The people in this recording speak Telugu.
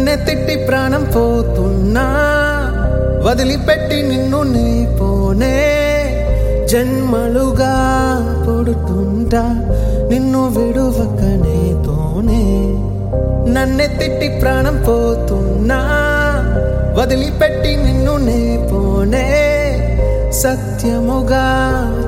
నన్నే తిట్టి ప్రాణం పోతున్నా వదిలిపెట్టి నిన్ను నీ పోనే జన్మలుగా పుడుతుంటా నిన్ను విడువకనేతోనే నన్నే తిట్టి ప్రాణం పోతున్నా వదిలిపెట్టి నిన్ను నే పోనే సత్యముగా